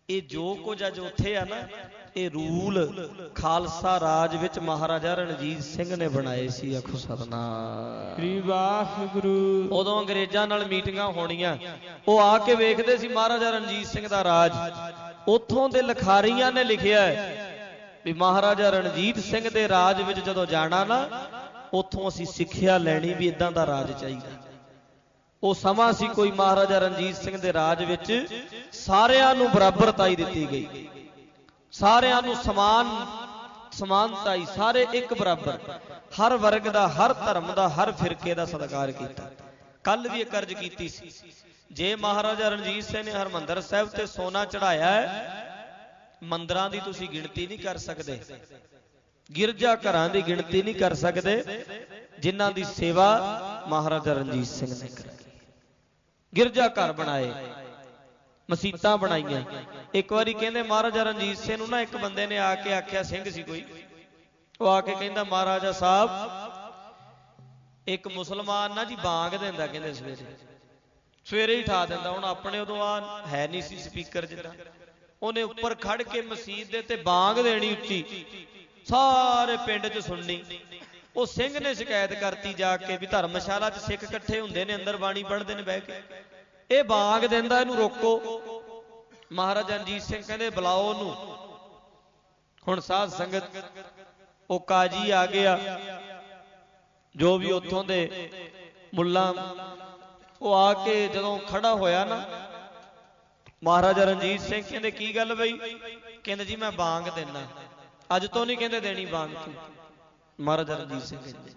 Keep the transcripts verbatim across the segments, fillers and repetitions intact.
ਇਹ ਜੋ ਕੁਝ ਅੱਜ ਉੱਥੇ ਆ ਨਾ, ਇਹ ਰੂਲ ਖਾਲਸਾ ਰਾਜ ਵਿੱਚ ਮਹਾਰਾਜਾ ਰਣਜੀਤ ਸਿੰਘ ਨੇ ਬਣਾਏ ਸੀ। ਆਖੋ ਸਤਿਨਾਮ ਸ੍ਰੀ ਵਾਹਿਗੁਰੂ। ਉਦੋਂ ਅੰਗਰੇਜ਼ਾਂ ਨਾਲ ਮੀਟਿੰਗਾਂ ਹੋਣੀਆਂ, ਉਹ ਆ ਕੇ ਵੇਖਦੇ ਸੀ ਮਹਾਰਾਜਾ ਰਣਜੀਤ ਸਿੰਘ ਦਾ ਰਾਜ। ਉੱਥੋਂ ਦੇ ਲਿਖਾਰੀਆਂ ਨੇ ਲਿਖਿਆ ਵੀ ਮਹਾਰਾਜਾ ਰਣਜੀਤ ਸਿੰਘ ਦੇ ਰਾਜ ਵਿੱਚ ਜਦੋਂ ਜਾਣਾ ਨਾ, ਉੱਥੋਂ ਅਸੀਂ ਸਿੱਖਿਆ ਲੈਣੀ ਵੀ ਇਦਾਂ ਦਾ ਰਾਜ ਚਾਹੀਦਾ। ਉਹ ਸਮਾਂ ਸੀ ਕੋਈ ਮਹਾਰਾਜਾ ਰਣਜੀਤ ਸਿੰਘ ਦੇ ਰਾਜ ਵਿੱਚ ਸਾਰਿਆਂ ਨੂੰ ਬਰਾਬਰਤਾਈ ਦਿੱਤੀ ਗਈ, ਸਾਰਿਆਂ ਨੂੰ ਸਮਾਨ ਸਮਾਨਤਾਈ, ਸਾਰੇ ਇੱਕ ਬਰਾਬਰ, ਹਰ ਵਰਗ ਦਾ, ਹਰ ਧਰਮ ਦਾ, ਹਰ ਫਿਰਕੇ ਦਾ ਸਤਿਕਾਰ ਕੀਤਾ। ਕੱਲ ਵੀ ਇਹ ਕਰਜ ਕੀਤੀ ਸੀ। ਜੇ ਮਹਾਰਾਜਾ ਰਣਜੀਤ ਸਿੰਘ ਨੇ ਹਰਮੰਦਰ ਸਾਹਿਬ ਤੇ ਸੋਨਾ ਚੜਾਇਆ ਹੈ, ਮੰਦਰਾਂ ਦੀ ਤੁਸੀਂ ਗਿਣਤੀ ਨਹੀਂ ਕਰ ਸਕਦੇ, ਗਿਰਜਾ ਘਰਾਂ ਦੀ ਗਿਣਤੀ ਨਹੀਂ ਕਰ ਸਕਦੇ, ਜਿਨ੍ਹਾਂ ਦੀ ਸੇਵਾ ਮਹਾਰਾਜਾ ਰਣਜੀਤ ਸਿੰਘ ਨੇ ਕਰਾਈ। ਗਿਰਜਾ ਘਰ ਬਣਾਏ, ਮਸੀਤਾਂ ਬਣਾਈਆਂ। ਇੱਕ ਵਾਰੀ ਕਹਿੰਦੇ ਮਹਾਰਾਜਾ ਰਣਜੀਤ ਸਿੰਘ ਨੂੰ ਨਾ ਇੱਕ ਬੰਦੇ ਨੇ ਆ ਕੇ ਆਖਿਆ, ਸਿੰਘ ਸੀ ਕੋਈ, ਉਹ ਆ ਕੇ ਕਹਿੰਦਾ ਮਹਾਰਾਜਾ ਸਾਹਿਬ, ਇੱਕ ਮੁਸਲਮਾਨ ਨਾ ਜੀ ਬਾਂਗ ਦਿੰਦਾ, ਕਹਿੰਦੇ ਸਵੇਰੇ ਸਵੇਰੇ ਹੀ ਠਾ ਦਿੰਦਾ। ਹੁਣ ਆਪਣੇ ਉਦੋਂ ਆ ਹੈ ਨਹੀਂ ਸੀ ਸਪੀਕਰ ਜਿੱਦਾਂ, ਉਹਨੇ ਉੱਪਰ ਖੜ ਕੇ ਮਸੀਤ ਦੇ ਤੇ ਬਾਂਗ ਦੇਣੀ ਉੱਚੀ, ਸਾਰੇ ਪਿੰਡ 'ਚ ਸੁਣਨੀ। ਉਹ ਸਿੰਘ ਨੇ ਸ਼ਿਕਾਇਤ ਕਰਤੀ ਜਾ ਕੇ ਵੀ ਧਰਮਸ਼ਾਲਾ 'ਚ ਸਿੱਖ ਇਕੱਠੇ ਹੁੰਦੇ ਨੇ, ਅੰਦਰ ਬਾਣੀ ਪੜ੍ਹਦੇ ਨੇ ਬਹਿ ਕੇ, ਇਹ ਬਾਂਗ ਦਿੰਦਾ, ਇਹਨੂੰ ਰੋਕੋ। ਮਹਾਰਾਜਾ ਰਣਜੀਤ ਸਿੰਘ ਕਹਿੰਦੇ ਬੁਲਾਓ ਉਹਨੂੰ। ਹੁਣ ਸਾਧ ਸੰਗਤ, ਉਹ ਕਾਜੀ ਆ ਗਿਆ, ਜੋ ਵੀ ਉੱਥੋਂ ਦੇ ਮੁੱਲਾ, ਉਹ ਆ ਕੇ ਜਦੋਂ ਖੜਾ ਹੋਇਆ ਨਾ, ਮਹਾਰਾਜਾ ਰਣਜੀਤ ਸਿੰਘ ਕਹਿੰਦੇ ਕੀ ਗੱਲ ਬਈ? ਕਹਿੰਦੇ ਜੀ ਮੈਂ ਬਾਂਗ ਦੇਣਾ, ਅੱਜ ਤੋਂ ਨਹੀਂ ਕਹਿੰਦੇ ਦੇਣੀ ਬਾਂਗ ਤੂੰ। ਮਹਾਰਾਜਾ ਰਣਜੀਤ ਸਿੰਘ ਕਹਿੰਦੇ,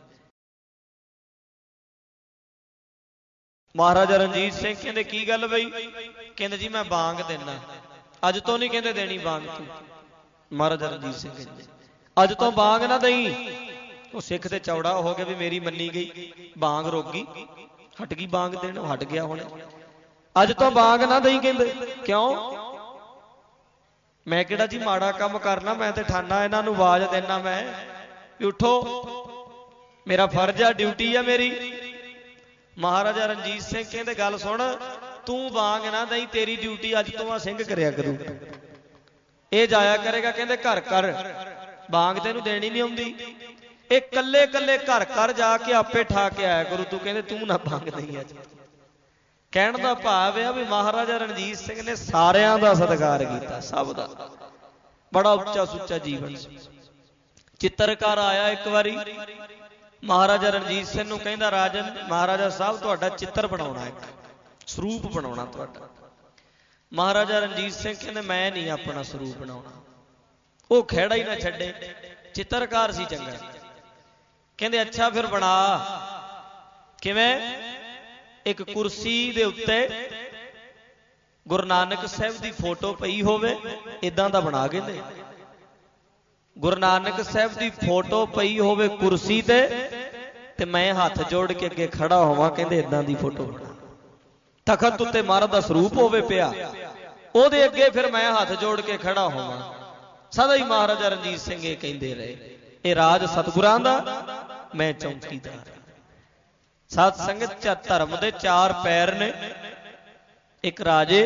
ਮਹਾਰਾਜਾ ਰਣਜੀਤ ਸਿੰਘ ਕਹਿੰਦੇ ਕੀ ਗੱਲ ਬਈ? ਕਹਿੰਦੇ ਜੀ ਮੈਂ ਬਾਂਗ ਦੇਣਾ, ਅੱਜ ਤੋਂ ਨਹੀਂ ਕਹਿੰਦੇ ਦੇਣੀ ਬਾਂਗ ਤੂੰ। ਮਹਾਰਾਜਾ ਰਣਜੀਤ ਸਿੰਘ ਕਹਿੰਦੇ ਅੱਜ ਤੋਂ ਬਾਂਗ ਨਾ ਦਈ। ਉਹ ਸਿੱਖ ਤੇ ਚੌੜਾ ਹੋ ਗਿਆ ਵੀ ਮੇਰੀ ਮੰਨੀ ਗਈ, ਬਾਂਗ ਰੁਕ ਗਈ, ਹਟ ਗਈ ਬਾਂਗ ਦੇਣ, ਹਟ ਗਿਆ ਹੁਣ, ਅੱਜ ਤੋਂ ਬਾਂਗ ਨਾ ਦਈ। ਕਹਿੰਦੇ ਕਿਉਂ? ਮੈਂ ਕਿਹੜਾ ਜੀ ਮਾੜਾ ਕੰਮ ਕਰਨਾ, ਮੈਂ ਤੇ ਠਾਨਾ ਇਹਨਾਂ ਨੂੰ ਆਵਾਜ਼ ਦੇਣਾ ਮੈਂ ਵੀ ਉੱਠੋ, ਮੇਰਾ ਫਰਜ਼ ਆ, ਡਿਊਟੀ ਆ ਮੇਰੀ। ਮਹਾਰਾਜਾ ਰਣਜੀਤ ਸਿੰਘ ਕਹਿੰਦੇ ਗੱਲ ਸੁਣ, ਤੂੰ ਬਾਂਗ ਨਾ ਦਈ, ਤੇਰੀ ਡਿਊਟੀ ਅੱਜ ਤੋਂ ਆ ਸਿੰਘ ਕਰਿਆ ਕਰੂ, ਇਹ ਜਾਇਆ ਕਰੇਗਾ ਕਹਿੰਦੇ ਘਰ ਘਰ, ਬਾਂਗ ਤੈਨੂੰ ਦੇਣੀ ਨਹੀਂ ਆਉਂਦੀ, ਇਹ ਕੱਲੇ ਕੱਲੇ ਘਰ ਘਰ ਜਾ ਕੇ ਆਪੇ ਠਾ ਕੇ ਆਇਆ ਕਰੂ ਤੂੰ, ਕਹਿੰਦੇ ਤੂੰ ਨਾ ਬਾਂਗ ਦਈ ਅੱਜ। ਕਹਿਣ ਦਾ ਭਾਵ ਇਹ ਆ ਵੀ ਮਹਾਰਾਜਾ ਰਣਜੀਤ ਸਿੰਘ ਨੇ ਸਾਰਿਆਂ ਦਾ ਸਤਿਕਾਰ ਕੀਤਾ, ਸਭ ਦਾ, ਬੜਾ ਉੱਚਾ ਸੁੱਚਾ ਜੀਵਨ ਸੀ। ਚਿੱਤਰਕਾਰ ਆਇਆ ਇੱਕ ਵਾਰੀ ਮਹਾਰਾਜਾ ਰਣਜੀਤ ਸਿੰਘ ਨੂੰ, ਕਹਿੰਦਾ ਰਾਜਨ ਮਹਾਰਾਜਾ ਸਾਹਿਬ ਤੁਹਾਡਾ ਚਿੱਤਰ ਬਣਾਉਣਾ, ਇੱਕ ਸਰੂਪ ਬਣਾਉਣਾ ਤੁਹਾਡਾ। ਮਹਾਰਾਜਾ ਰਣਜੀਤ ਸਿੰਘ ਕਹਿੰਦੇ ਮੈਂ ਨਹੀਂ ਆਪਣਾ ਸਰੂਪ ਬਣਾਉਣਾ। ਉਹ ਖਹਿੜਾ ਹੀ ਨਾ ਛੱਡੇ, ਚਿੱਤਰਕਾਰ ਸੀ ਚੰਗਾ। ਕਹਿੰਦੇ ਅੱਛਾ ਫਿਰ ਬਣਾ। ਕਿਵੇਂ? ਇੱਕ ਕੁਰਸੀ ਦੇ ਉੱਤੇ ਗੁਰੂ ਨਾਨਕ ਸਾਹਿਬ ਦੀ ਫੋਟੋ ਪਈ ਹੋਵੇ, ਇਦਾਂ ਦਾ ਬਣਾ ਕਹਿੰਦੇ। ਗੁਰੂ ਨਾਨਕ ਸਾਹਿਬ ਦੀ ਫੋਟੋ ਪਈ ਹੋਵੇ ਕੁਰਸੀ ਤੇ, ਤੇ ਮੈਂ ਹੱਥ ਜੋੜ ਕੇ ਅੱਗੇ ਖੜਾ ਹੋਵਾਂ, ਕਹਿੰਦੇ ਇਦਾਂ ਦੀ ਫੋਟੋ ਬਣਾ। ਤਖਤ ਉੱਤੇ ਮਹਾਰਾਜ ਦਾ ਸਰੂਪ ਹੋਵੇ ਪਿਆ, ਉਹਦੇ ਅੱਗੇ ਫਿਰ ਮੈਂ ਹੱਥ ਜੋੜ ਕੇ ਖੜਾ ਹੋਵਾਂ। ਸਦਾ ਹੀ ਮਹਾਰਾਜਾ ਰਣਜੀਤ ਸਿੰਘ ਇਹ ਕਹਿੰਦੇ ਰਹੇ, ਇਹ ਰਾਜ ਸਤਿਗੁਰਾਂ ਦਾ, ਮੈਂ ਚੌਂਕੀਦਾਰ। ਸਾਧ ਸੰਗਤ ਚ ਧਰਮ ਦੇ ਚਾਰ ਪੈਰ ਨੇ। ਇੱਕ ਰਾਜੇ,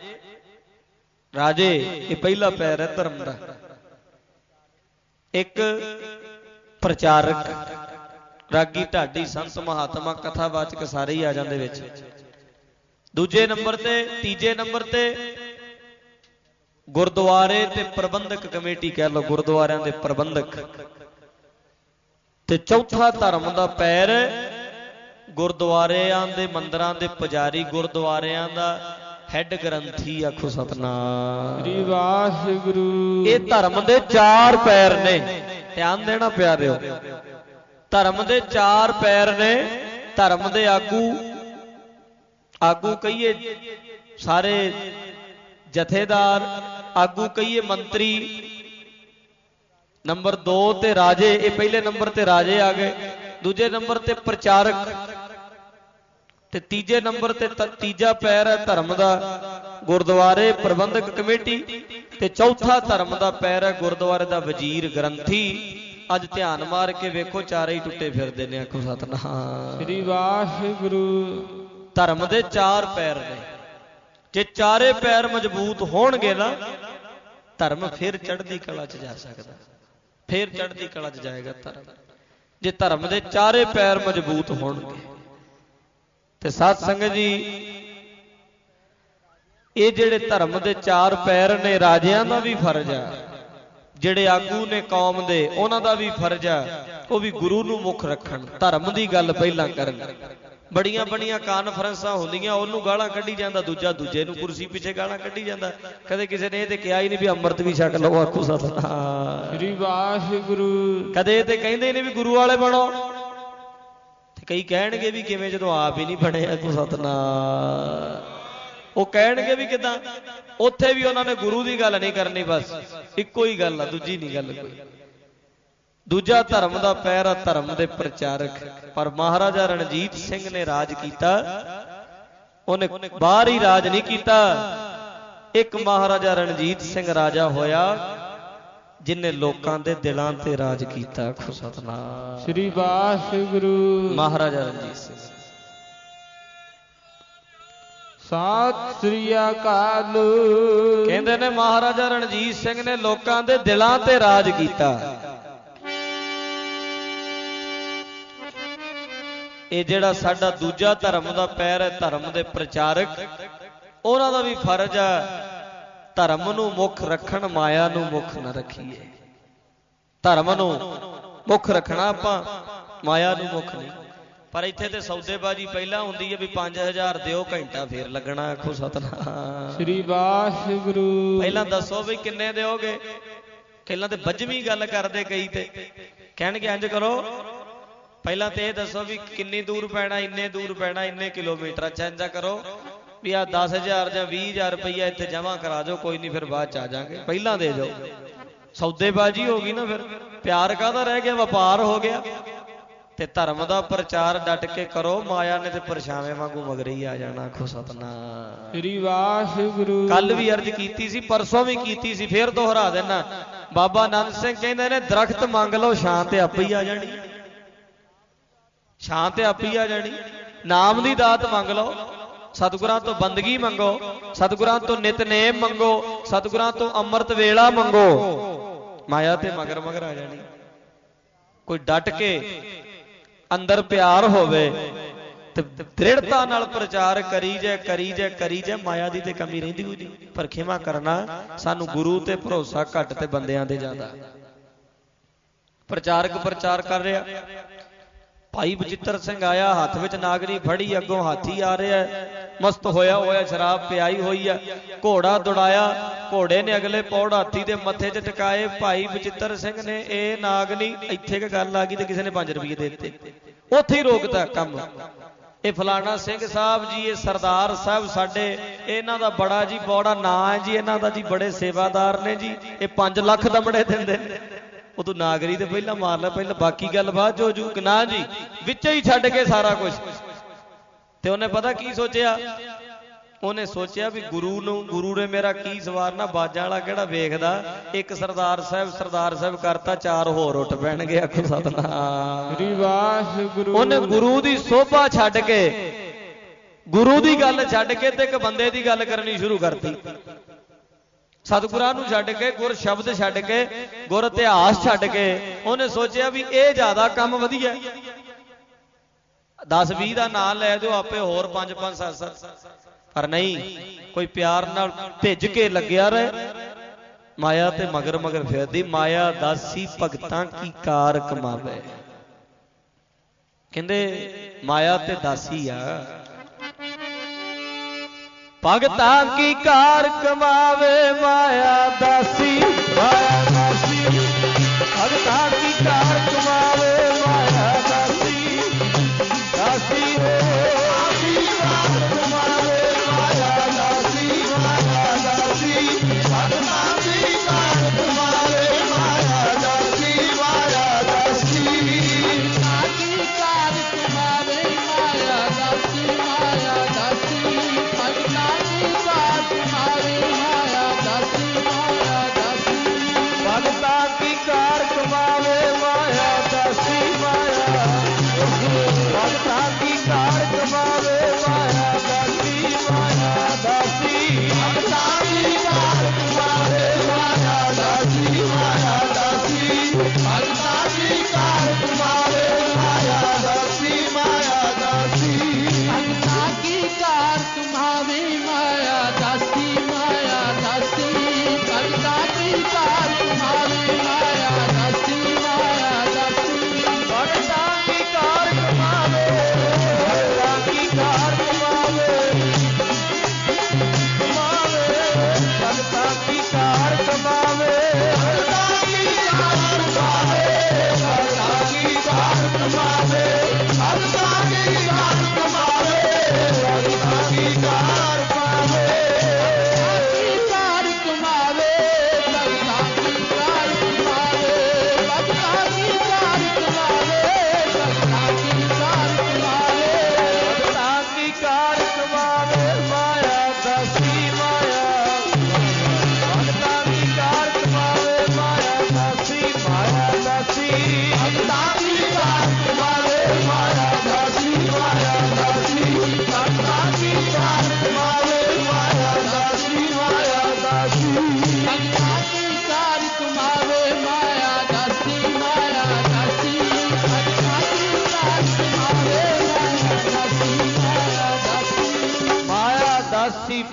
ਰਾਜੇ ਇਹ ਪਹਿਲਾ ਪੈਰ ਹੈ ਧਰਮ ਦਾ। ਇੱਕ ਪ੍ਰਚਾਰਕ, ਰਾਗੀ ਢਾਡੀ ਸੰਤ ਮਹਾਤਮਾ ਕਥਾਵਾਚਕ ਸਾਰੇ ਹੀ ਆ ਜਾਂਦੇ ਵਿੱਚ। ਦੂਜੇ ਨੰਬਰ ਤੇ, ਤੀਜੇ ਨੰਬਰ ਤੇ ਗੁਰਦੁਆਰੇ ਤੇ ਪ੍ਰਬੰਧਕ ਕਮੇਟੀ ਕਹਿ ਲਓ, ਗੁਰਦੁਆਰਿਆਂ ਦੇ ਪ੍ਰਬੰਧਕ। ਤੇ ਚੌਥਾ ਧਰਮ ਦਾ ਪੈਰ ਗੁਰਦੁਆਰਿਆਂ ਦੇ ਮੰਦਰਾਂ ਦੇ ਪੁਜਾਰੀ, ਗੁਰਦੁਆਰਿਆਂ ਦਾ ਹੈਡ ਗ੍ਰੰਥੀ। ਆਖੋ ਸਤਿਨਾਮ ਸ੍ਰੀ ਵਾਹਿਗੁਰੂ। ਇਹ ਧਰਮ ਦੇ ਚਾਰ ਪੈਰ ਨੇ, ਧਿਆਨ ਦੇਣਾ ਪਿਆਰਿਓ। ਧਰਮ ਦੇ ਚਾਰ ਪੈਰ ਨੇ। ਧਰਮ ਦੇ ਆਗੂ, ਆਗੂ ਕਹੀਏ ਸਾਰੇ ਜਥੇਦਾਰ, ਆਗੂ ਕਹੀਏ ਮੰਤਰੀ। ਨੰਬਰ ਦੋ ਤੇ ਰਾਜੇ, ਇਹ ਪਹਿਲੇ ਨੰਬਰ ਤੇ ਰਾਜੇ ਆ ਗਏ। ਦੂਜੇ ਨੰਬਰ ਤੇ ਪ੍ਰਚਾਰਕ, ਤੇ ਤੀਜੇ ਨੰਬਰ ਤੇ ਤੀਜਾ ਪੈਰ ਹੈ ਧਰਮ ਦਾ ਗੁਰਦੁਆਰੇ ਪ੍ਰਬੰਧਕ ਕਮੇਟੀ। ਤੇ ਚੌਥਾ ਧਰਮ ਦਾ ਪੈਰ ਹੈ ਗੁਰਦੁਆਰੇ ਦਾ ਵਜ਼ੀਰ ਗ੍ਰੰਥੀ। ਅੱਜ ਧਿਆਨ ਮਾਰ ਕੇ ਵੇਖੋ, ਚਾਰੇ ਹੀ ਟੁੱਟੇ ਫਿਰਦੇ ਨੇ। ਆਖੋ ਸਤਿਨਾਮ ਸ੍ਰੀ ਵਾਹਿਗੁਰੂ। ਧਰਮ ਦੇ ਚਾਰ ਪੈਰ ਨੇ। जे चारे पैर मजबूत होणगे ना धर्म फिर चढ़दी कला च जा सकदा, फिर चढ़दी कला च जाएगा धर्म, जे धर्म दे चारे पैर मजबूत होणगे। ते साध संगत जी ये जिहड़े धर्म दे चार पैर ने राजियां दा भी फर्ज है, जिहड़े आगू ने कौम दे उन्हां दा भी फर्ज है, वो भी गुरु नूं मुख रखण, धर्म दी गल पहलां करन। बड़ियां बड़ियां कानफ्रेंसां हुंदियां ओनू गालां कड्ढी जांदा, दूजा दूजे नूं कुर्सी पिछे गालां कड्ढी जांदा, कदे किसी ने ये ते कहा ही नहीं भी अमृत भी छक लो, आखो सतनाम श्री वाहिगुरू। कदे ते कहिंदे नहीं भी गुरु वाले बनो, ते कई कहणगे भी किवें जदों आप ही नहीं बने, आखो सतनाम। वो कहणगे भी किदां, उत्थे भी उन्होंने गुरु की गल नहीं करनी, बस इक्को ही गल है, दूजी नहीं गल कोई। दूजा धर्म का पैर धर्म के प्रचारक, पर महाराजा रणजीत सिंह ने राज किया, उन्हें बाहर ही राज नहीं किया। एक महाराजा रणजीत सिंह राजा होया जिन्हें लोगों के दिलों ते राज किया। आखो सतनाम श्री वाहिगुरू। महाराजा रणजीत सिंह सत श्री अकाल। कहते ने महाराजा रणजीत सिंह ने लोगों के दिलों ते राज किया। ये जिहड़ा साडा दूजा धर्म का पैर है धर्म के प्रचारक, उन्हां दा भी फर्ज है धर्म नूं मुख रखण, माया नूं मुख न रखीए। धर्म नूं मुख रखना आपां, माया नूं मुख नहीं। पर इत्थे ते सौदेबाजी पहला हुंदी है भी पांच हजार दिओ घंटा फिर लगना। आखो सतनाम श्री वाहिगुरू। पहला दसो भी किन्ने दिओगे, पहला ते बजवीं गल करदे कई ते कहणगे इंज करो, पहला तो यह दसो भी किन्नी दूर पैना, इन्ने दूर पैना, इन्ने किलोमीटर। अच्छा इंजा करो भी आ दस हजार या भी हजार रुपया इतने जमा करा दो, कोई नहीं फिर बाद आ जाएंगे, पहला दे जाओ। सौदेबाजी हो गई ना, फिर प्यार काहदा रह गया, व्यापार हो गया। ते धर्म का प्रचार डट के करो, माया ने ते परछावे वांगू मगरे ही आ जाना। आखो सतनाम श्री वाहिगुरू। कल भी अर्ज की सी, परसों भी की सी, फिर दोहरा देना। बाबा नंद सिंह कहते ने दरख्त मंग लो छां ते आपे ही आ जानी, छां ते आपी आ जानी। नाम दी दात मंग लो, सतगुरां तो बंदगी मंगो, सतगुरां तो नितनेम मंगो, सतगुरां तो अमृत वेला मंगो, माया ते मगर मगर आ जानी। कोई डट के अंदर प्यार होवे ते दृढ़ता नाल प्रचार करी जाए करी जाए करी जाए, माया दी ते कमी रहिंदी कोई नहीं। पर खिमा करना, सानू गुरु ते भरोसा घट ते बंदियां दे ज्यादा। प्रचारक प्रचार कर रहा, भाई बचित्र सिंह आया, हाथ में नागनी फड़ी, अगों हाथी आ रहा है, मस्त होया होया शराब पियाई हुई है, घोड़ा दौड़ाया, घोड़े ने अगले पौड़ हाथी के मथे च टकाए। भाई बचित्र सिंह ने यह नागनी इत्थे के गल आ गई तो किसी ने पांच रुपये दे दिते, उत्थे ही रोकता कम। ये फलाना सिंह साहब जी, ये सरदार साहब साडे, इन्हां दा बड़ा जी बड़ा नां है जी, इन्हां दा जी बड़े सेवादार ने जी, ये पांच लख दमड़े दिंदे ने। वो तू नागरी तो पहला मार लै, पहला बाकी गल बात जो जू ना जी, विच ही छड्ड के सारा कुछ। ते उन्हें पता की सोचिया, उन्हें सोचिया भी गुरु नूं, गुरु ने मेरा की सवारना, बाजां वाला किहड़ा वेखदा, एक सरदार साहब सरदार साहब करता, चार होर उठ पैणगे। आखो सतनाम श्री वाहिगुरू। उन्हें गुरु दी शोभा छड्ड के, गुरु दी गल छड्ड के ते एक बंदे दी गल करनी शुरू करती। सतगुरां नूं छड्ड के, गुर शब्द छड्ड के, गुर इतिहास छड्ड के, उन्हें सोचिया भी ये ज्यादा काम वधिया। दस भी का नाम लै दो आपे, होर पांच पांच सत सत, पर नहीं, कोई प्यार नाल भिज के लग्या रहे। माया ते मगर मगर फिरदी, माया दासी भगतां की कार कमावे। कहंदे माया ते दासी आ, भगतां की कार कमावे, माया दासी, माया दासी, भगतां की कार कमावे, माया दासी, दासी हो कार कमावे, माया दासी, माया दासी, भगतां की कार कमावे, माया दासी, माया दासी, की कार कमावे, माया दासी, माया दासी, भगतां की कार कमावे, माया दासी, माया दासी, भगतां की कार कमावे, माया दासी, माया भगतां की कार कमावे, माया दासी, माया दासी।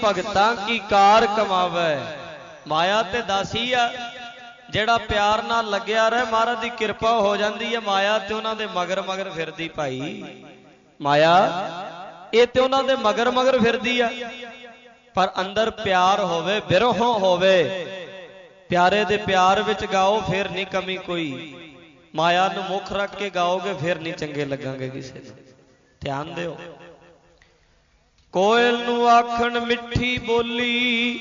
ਭਗਤਾਂ ਕੀ ਕਾਰ ਕਮਾਵੇ। ਮਾਇਆ ਤੇ ਦਾਸੀ ਆ, ਜਿਹੜਾ ਪਿਆਰ ਨਾਲ ਲੱਗਿਆ ਰਹੇ ਮਹਾਰਾਜ ਦੀ ਕਿਰਪਾ ਹੋ ਜਾਂਦੀ ਹੈ। ਮਾਇਆ ਤੇ ਉਹਨਾਂ ਦੇ ਮਗਰ ਮਗਰ ਫਿਰਦੀ ਭਾਈ, ਮਾਇਆ ਇਹ ਤੇ ਉਹਨਾਂ ਦੇ ਮਗਰ ਮਗਰ ਫਿਰਦੀ ਆ। ਪਰ ਅੰਦਰ ਪਿਆਰ ਹੋਵੇ, ਬਿਰਹੋਂ ਹੋਵੇ, ਪਿਆਰੇ ਦੇ ਪਿਆਰ ਵਿੱਚ ਗਾਓ, ਫਿਰ ਨਹੀਂ ਕਮੀ ਕੋਈ। ਮਾਇਆ ਨੂੰ ਮੁੱਖ ਰੱਖ ਕੇ ਗਾਓਗੇ ਫਿਰ ਨਹੀਂ ਚੰਗੇ ਲੱਗਾਂਗੇ ਕਿਸੇ ਨੂੰ। ਧਿਆਨ ਦਿਓ। ਕੋਇਲ ਨੂੰ ਆਖਣ ਮਿੱਠੀ ਬੋਲੀ,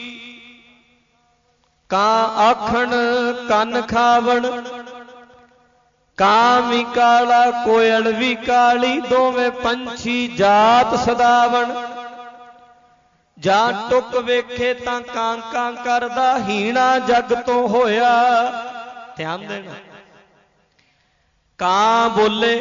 ਕਾਂ ਆਖਣ ਕੰਨ ਖਾਵਣ। ਕਾਂ ਵੀ ਕਾਲਾ ਕੋਇਲ ਵੀ ਕਾਲੀ, ਦੋਵੇਂ ਪੰਛੀ ਜਾਤ ਸਦਾਵਣ। ਜਾਂ ਟੁੱਕ ਵੇਖੇ ਤਾਂ ਕਾਂ ਕਾਂ ਕਰਦਾ, ਹੀਣਾ ਜਗ ਤੋਂ ਹੋਇਆ। ਧਿਆਨ ਦੇਣਾ। ਕਾਂ ਬੋਲੇ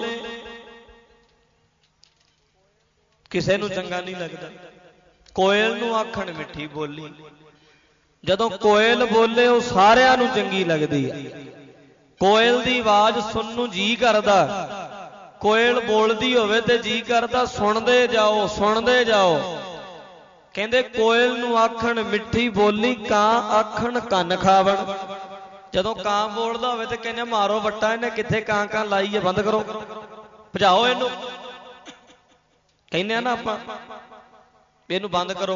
ਕਿਸੇ ਨੂੰ ਚੰਗਾ ਨਹੀਂ ਲੱਗਦਾ। ਕੋਇਲ ਨੂੰ ਆਖਣ ਮਿੱਠੀ ਬੋਲੀ, ਜਦੋਂ ਕੋਇਲ ਬੋਲੇ ਉਹ ਸਾਰਿਆਂ ਨੂੰ ਚੰਗੀ ਲੱਗਦੀ ਹੈ। ਕੋਇਲ ਦੀ ਆਵਾਜ਼ ਸੁਣਨ ਨੂੰ ਜੀ ਕਰਦਾ। ਕੋਇਲ ਬੋਲਦੀ ਹੋਵੇ ਤੇ ਜੀ ਕਰਦਾ ਸੁਣਦੇ ਜਾਓ, ਸੁਣਦੇ ਜਾਓ। ਕਹਿੰਦੇ ਕੋਇਲ ਨੂੰ ਆਖਣ ਮਿੱਠੀ ਬੋਲੀ, ਕਾਂ ਆਖਣ ਕੰਨ ਖਾਵਣ। ਜਦੋਂ ਕਾਂ ਬੋਲਦਾ ਹੋਵੇ ਤੇ ਕਹਿੰਦੇ ਮਾਰੋ ਵੱਟਾ, ਇਹਨੇ ਕਿੱਥੇ ਕਾਂ ਕਾਂ ਲਾਈ ਹੈ, ਬੰਦ ਕਰੋ, ਭਜਾਓ ਇਹਨੂੰ। ਕਹਿੰਦੇ ਆ ਨਾ ਆਪਾਂ, ਇਹਨੂੰ ਬੰਦ ਕਰੋ।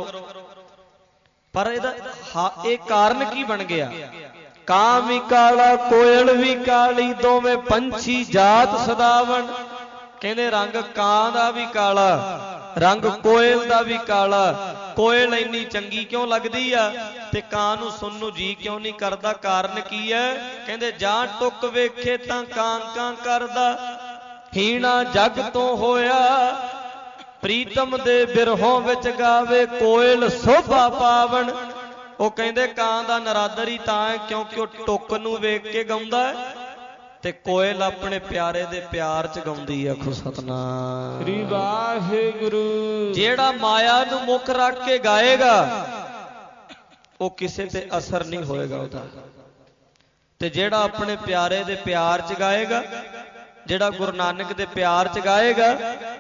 ਪਰ ਇਹਦਾ ਇਹ ਕਾਰਨ ਕੀ ਬਣ ਗਿਆ? ਕਾਂ ਵੀ ਕਾਲਾ ਕੋਇਲ ਵੀ ਕਾਲੀ, ਦੋਵੇਂ ਪੰਛੀ ਜਾਤ ਸਦਾਵਣ। ਕਹਿੰਦੇ ਰੰਗ ਕਾਂ ਦਾ ਵੀ ਕਾਲਾ, ਰੰਗ ਕੋਇਲ ਦਾ ਵੀ ਕਾਲਾ। ਕੋਇਲ ਇੰਨੀ ਚੰਗੀ ਕਿਉਂ ਲੱਗਦੀ ਆ ਤੇ ਕਾਂ ਨੂੰ ਸੁਣਨ ਨੂੰ ਜੀ ਕਿਉਂ ਨਹੀਂ ਕਰਦਾ? ਕਾਰਨ ਕੀ ਹੈ? ਕਹਿੰਦੇ ਜਾਂ ਟੁੱਕ ਵੇਖੇ ਤਾਂ ਕਾਂ ਕਾਂ ਕਰਦਾ, ਹੀਣਾ ਜਗ ਤੋਂ ਹੋਇਆ। ਪ੍ਰੀਤਮ ਦੇ ਬਿਰਹੋਂ ਵਿੱਚ ਗਾਵੇ, ਕੋਇਲ ਸੋਭਾ ਪਾਵਣ। ਉਹ ਕਹਿੰਦੇ ਕਾਂ ਦਾ ਨਰਾਦਰ ਹੀ ਤਾਂ ਹੈ ਕਿਉਂਕਿ ਉਹ ਟੁੱਕ ਨੂੰ ਵੇਖ ਕੇ ਗਾਉਂਦਾ ਹੈ, ਤੇ ਕੋਇਲ ਆਪਣੇ ਪਿਆਰੇ ਦੇ ਪਿਆਰ ਚ ਗਾਉਂਦੀ ਹੈ। ਆਖੋ ਸਤਿਨਾਮ ਸ੍ਰੀ ਵਾਹਿਗੁਰੂ। ਜਿਹੜਾ ਮਾਇਆ ਨੂੰ ਮੁੱਖ ਰੱਖ ਕੇ ਗਾਏਗਾ ਉਹ ਕਿਸੇ ਤੇ ਅਸਰ ਨਹੀਂ ਹੋਏਗਾ ਉਹਦਾ। ਤੇ ਜਿਹੜਾ ਆਪਣੇ ਪਿਆਰੇ ਦੇ ਪਿਆਰ ਚ ਗਾਏਗਾ, ਜਿਹੜਾ ਗੁਰੂ ਨਾਨਕ ਦੇ ਪਿਆਰ ਚ ਗਾਏਗਾ,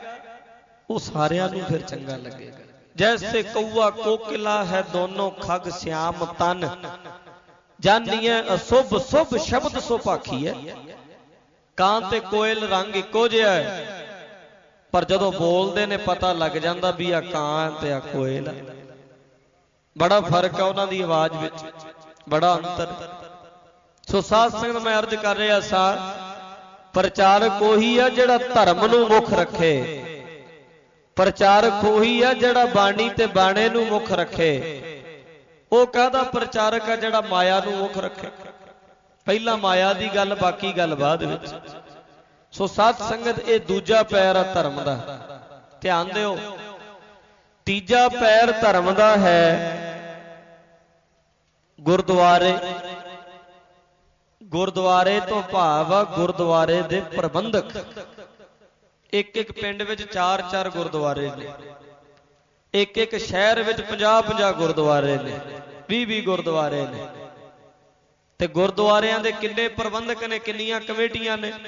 ਉਹ ਸਾਰਿਆਂ ਨੂੰ ਫਿਰ ਚੰਗਾ ਲੱਗੇਗਾ। ਜੈਸੇ ਕਊਆ ਕੋਕਿਲਾ ਹੈ ਦੋਨੋਂ ਖਗ ਸਿਆਮ ਤਨ, ਜਾਨੀਏ ਅਸੁਭ ਸੁਭ ਸ਼ਬਦ ਸੋ ਭਾਖੀ ਹੈ। ਕਾਂ ਤੇ ਕੋਇਲ ਰੰਗ ਇੱਕੋ ਜਿਹਾ ਹੈ, ਪਰ ਜਦੋਂ ਬੋਲਦੇ ਨੇ ਪਤਾ ਲੱਗ ਜਾਂਦਾ ਵੀ ਆ ਕਾਂ ਤੇ ਆ ਕੋਇਲ। ਬੜਾ ਫਰਕ ਆ ਉਹਨਾਂ ਦੀ ਆਵਾਜ਼ ਵਿੱਚ, ਬੜਾ ਅੰਤਰ। ਸੋ ਸਾਧ ਸੰਗਤ ਮੈਂ ਅਰਜ਼ ਕਰ ਰਿਹਾ ਸਾਂ, ਪ੍ਰਚਾਰਕ ਉਹੀ ਆ ਜਿਹੜਾ ਧਰਮ ਨੂੰ ਮੁੱਖ ਰੱਖੇ। ਪ੍ਰਚਾਰਕ ਉਹੀ ਆ ਜਿਹੜਾ ਬਾਣੀ ਤੇ ਬਾਣੇ ਨੂੰ ਮੁੱਖ ਰੱਖੇ। ਉਹ ਕਾਹਦਾ ਪ੍ਰਚਾਰਕ ਆ? ਜਿਹੜਾ ਮਾਇਆ ਨੂੰ ਮੁੱਖ ਰੱਖੇ। ਪਹਿਲਾਂ ਮਾਇਆ ਦੀ ਗੱਲ, ਬਾਕੀ ਗੱਲ ਬਾਅਦ ਵਿੱਚ। ਸੋ ਸਾਧ ਸੰਗਤ ਇਹ ਦੂਜਾ ਪੈਰ ਆ ਧਰਮ ਦਾ, ਧਿਆਨ ਦਿਓ। ਤੀਜਾ ਪੈਰ ਧਰਮ ਦਾ ਹੈ ਗੁਰਦੁਆਰੇ। ਗੁਰਦੁਆਰੇ ਤੋਂ ਭਾਵ ਆ ਗੁਰਦੁਆਰੇ ਦੇ ਪ੍ਰਬੰਧਕ। ਇੱਕ ਇੱਕ ਪਿੰਡ ਵਿੱਚ ਚਾਰ ਚਾਰ ਗੁਰਦੁਆਰੇ ਨੇ, ਇੱਕ ਇੱਕ ਸ਼ਹਿਰ ਵਿੱਚ ਪੰਜਾਹ ਪੰਜਾਹ ਗੁਰਦੁਆਰੇ ਨੇ, ਵੀਹ ਵੀਹ ਗੁਰਦੁਆਰੇ ਨੇ। ਤੇ ਗੁਰਦੁਆਰਿਆਂ ਦੇ ਕਿੰਨੇ ਪ੍ਰਬੰਧਕ ਨੇ, ਕਿੰਨੀਆਂ ਕਮੇਟੀਆਂ ਨੇ।